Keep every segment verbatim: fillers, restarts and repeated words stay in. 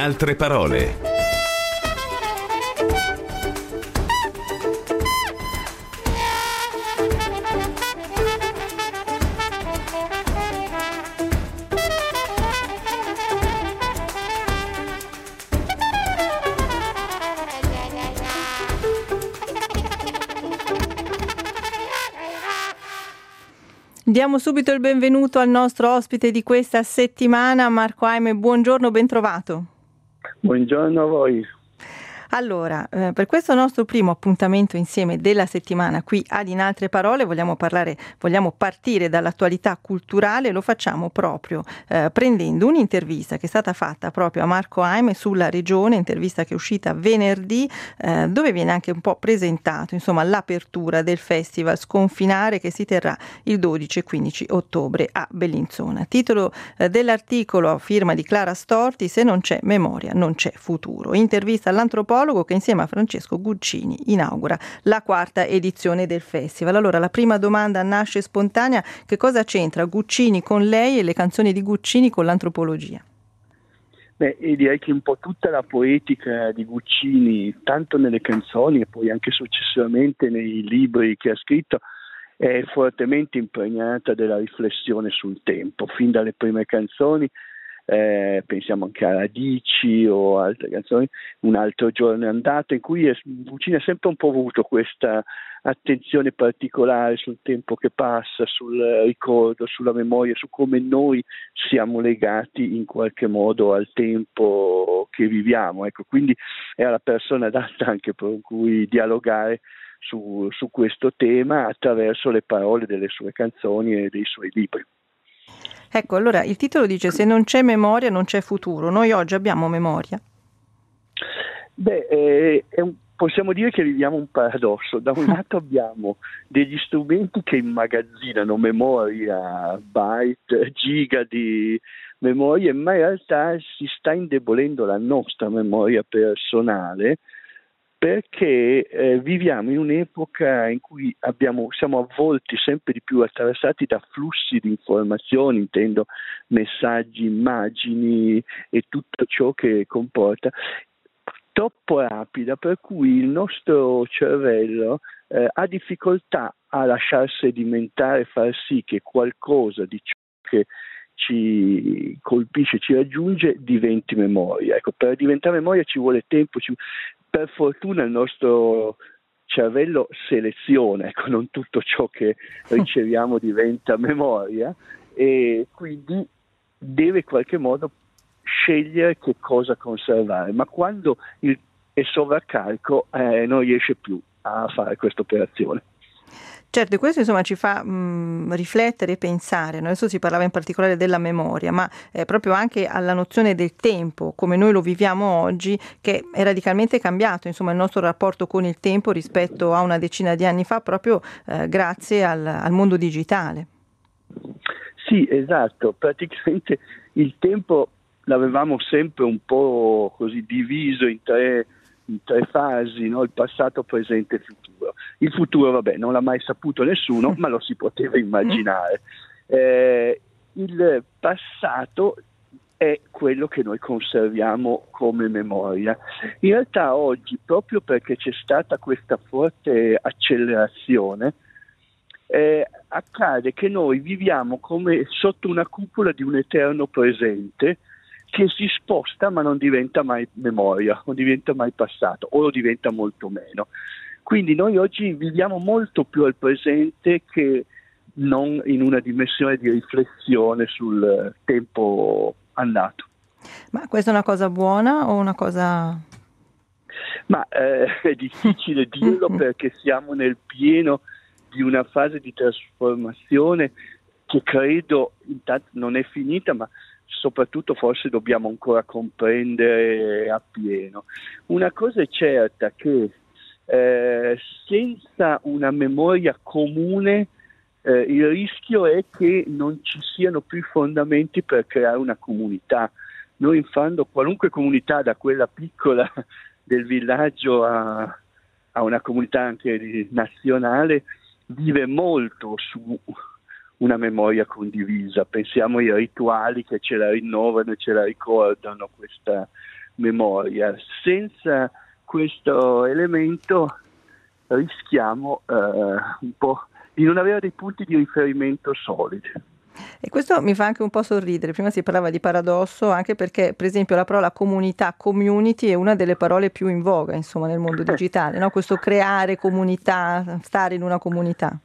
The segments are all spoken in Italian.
altre parole. Diamo subito il benvenuto al nostro ospite di questa settimana, Marco Aime. Buongiorno, ben trovato. Buongiorno a voi. Allora, eh, per questo nostro primo appuntamento insieme della settimana qui ad In Altre Parole vogliamo parlare, vogliamo partire dall'attualità culturale. Lo facciamo proprio eh, prendendo un'intervista che è stata fatta proprio a Marco Aime sulla regione, intervista che è uscita venerdì, eh, dove viene anche un po' presentato, insomma, l'apertura del festival Sconfinare che si terrà il dodici e quindici ottobre a Bellinzona. Titolo eh, dell'articolo a firma di Clara Storti: Se non c'è memoria non c'è futuro. Intervista all'antropologo che insieme a Francesco Guccini inaugura la quarta edizione del festival. Allora, la prima domanda nasce spontanea: che cosa c'entra Guccini con lei e le canzoni di Guccini con l'antropologia? Beh, direi che un po' tutta la poetica di Guccini, tanto nelle canzoni e poi anche successivamente nei libri che ha scritto, è fortemente impregnata della riflessione sul tempo. Fin dalle prime canzoni, Eh, pensiamo anche a Radici o altre canzoni, Un altro giorno è andato, in cui Guccini ha sempre un po' avuto questa attenzione particolare sul tempo che passa, sul ricordo, sulla memoria, su come noi siamo legati in qualche modo al tempo che viviamo. Ecco, quindi è la persona adatta anche per cui dialogare su, su questo tema attraverso le parole delle sue canzoni e dei suoi libri. Ecco, allora il titolo dice: se non c'è memoria non c'è futuro. Noi oggi abbiamo memoria? Beh, eh, è un, possiamo dire che viviamo un paradosso. Da un lato abbiamo degli strumenti che immagazzinano memoria, byte, giga di memoria, ma in realtà si sta indebolendo la nostra memoria personale, perché eh, viviamo in un'epoca in cui abbiamo, siamo avvolti sempre di più, attraversati da flussi di informazioni, intendo messaggi, immagini e tutto ciò che comporta, troppo rapida, per cui il nostro cervello eh, ha difficoltà a lasciarsi sedimentare, far sì che qualcosa di ciò che ci colpisce, ci raggiunge, diventi memoria. Ecco, per diventare memoria ci vuole tempo, ci... per fortuna il nostro cervello seleziona, ecco, non tutto ciò che riceviamo diventa memoria, e quindi deve in qualche modo scegliere che cosa conservare, ma quando il, è sovraccarico eh, non riesce più a fare questa operazione. Certo, questo insomma ci fa mh, riflettere e pensare, no? Adesso si parlava in particolare della memoria, ma eh, proprio anche alla nozione del tempo, come noi lo viviamo oggi, che è radicalmente cambiato, insomma, il nostro rapporto con il tempo rispetto a una decina di anni fa, proprio eh, grazie al, al mondo digitale. Sì, esatto, praticamente il tempo l'avevamo sempre un po' così diviso in tre in tre fasi, no? Il passato, presente e futuro. Il futuro, vabbè, non l'ha mai saputo nessuno, ma lo si poteva immaginare. Eh, il passato è quello che noi conserviamo come memoria. In realtà oggi, proprio perché c'è stata questa forte accelerazione, eh, accade che noi viviamo come sotto una cupola di un eterno presente che si sposta ma non diventa mai memoria, non diventa mai passato, o lo diventa molto meno. Quindi noi oggi viviamo molto più al presente che non in una dimensione di riflessione sul tempo andato. Ma questa è una cosa buona o una cosa... Ma eh, è difficile dirlo perché siamo nel pieno di una fase di trasformazione che credo intanto non è finita, ma soprattutto forse dobbiamo ancora comprendere appieno. Una cosa è certa, che eh, senza una memoria comune eh, il rischio è che non ci siano più i fondamenti per creare una comunità. Noi in fondo qualunque comunità, da quella piccola del villaggio a, a una comunità anche nazionale, vive molto su una memoria condivisa. Pensiamo ai rituali che ce la rinnovano e ce la ricordano, questa, memoria. Senza questo elemento rischiamo eh, un po' di non avere dei punti di riferimento solidi. E questo mi fa anche un po' sorridere. Prima si parlava di paradosso, anche perché, per esempio, la parola comunità, community, è una delle parole più in voga, insomma, nel mondo digitale, no? Questo creare comunità, stare in una comunità.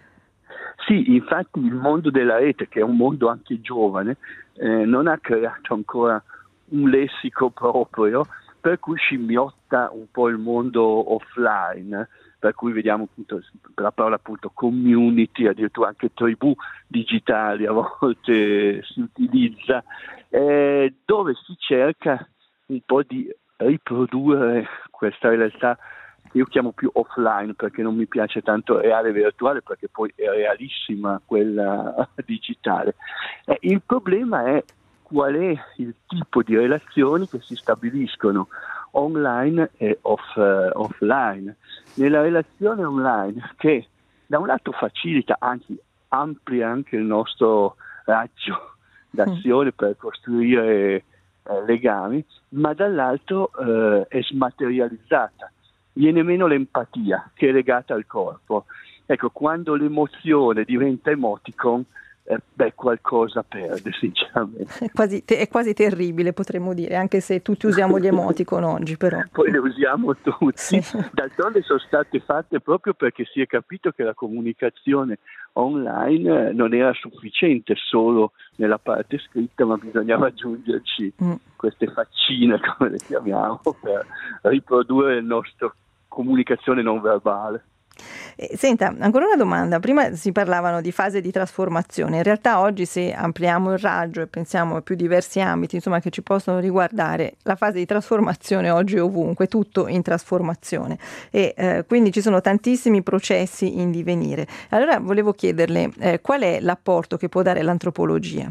Sì, infatti il mondo della rete, che è un mondo anche giovane, eh, non ha creato ancora un lessico proprio, per cui scimmiotta un po' il mondo offline, per cui vediamo appunto la parola appunto community, addirittura anche tribù digitali a volte si utilizza, eh, dove si cerca un po' di riprodurre questa realtà che io chiamo più offline, perché non mi piace tanto reale e virtuale, perché poi è realissima quella digitale. Eh, il problema è qual è il tipo di relazioni che si stabiliscono online e off, uh, offline. Nella relazione online, che da un lato facilita, anzi amplia anche il nostro raggio d'azione mm. per costruire eh, legami, ma dall'altro eh, è smaterializzata. Viene meno l'empatia, che è legata al corpo. Ecco, quando l'emozione diventa emoticon, eh, beh, qualcosa perde, sinceramente. È quasi, te- è quasi terribile, potremmo dire, anche se tutti usiamo gli emoticon oggi, però. Poi le usiamo tutti. Sì. D'altronde sono state fatte proprio perché si è capito che la comunicazione online non era sufficiente solo nella parte scritta, ma bisognava aggiungerci mm. queste faccine, come le chiamiamo, per riprodurre la nostra comunicazione non verbale. Eh, senta, ancora una domanda. Prima si parlavano di fase di trasformazione. In realtà oggi, se ampliamo il raggio e pensiamo a più diversi ambiti, insomma, che ci possono riguardare, la fase di trasformazione oggi è ovunque, tutto in trasformazione. E eh, quindi ci sono tantissimi processi in divenire. Allora volevo chiederle eh, qual è l'apporto che può dare l'antropologia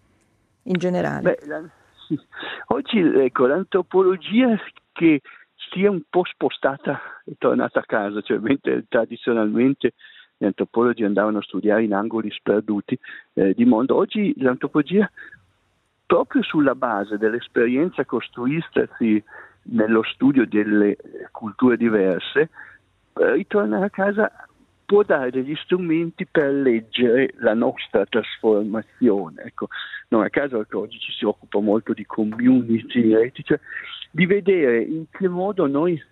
in generale? Beh, la, sì. Oggi ecco, l'antropologia che si è un po' spostata e tornata a casa, cioè mentre tradizionalmente gli antropologi andavano a studiare in angoli sperduti eh, di mondo, oggi l'antropologia, proprio sulla base dell'esperienza costruistasi nello studio delle culture diverse, eh, ritornare a casa può dare degli strumenti per leggere la nostra trasformazione. Ecco, non a caso che oggi ci si occupa molto di community, cioè, di vedere in che modo noi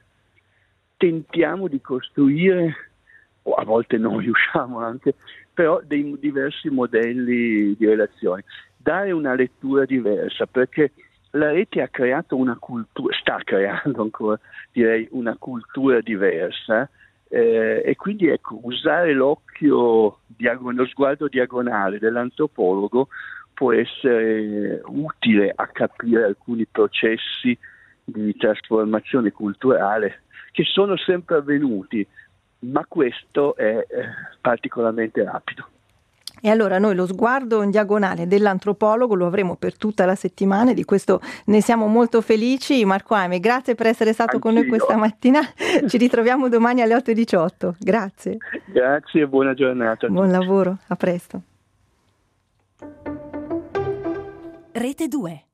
tentiamo di costruire, o a volte non riusciamo anche, però dei diversi modelli di relazione. Dare una lettura diversa, perché la rete ha creato una cultura, sta creando ancora, direi, una cultura diversa, eh, e quindi ecco, usare l'occhio, lo sguardo diagonale dell'antropologo può essere utile a capire alcuni processi di trasformazione culturale che sono sempre avvenuti, ma questo è particolarmente rapido. E allora noi lo sguardo in diagonale dell'antropologo lo avremo per tutta la settimana e di questo ne siamo molto felici. Marco Aime, grazie per essere stato Anch'io. con noi questa mattina. Ci ritroviamo domani alle otto e diciotto. Grazie. Grazie e buona giornata. Buon lavoro, a presto. Rete due.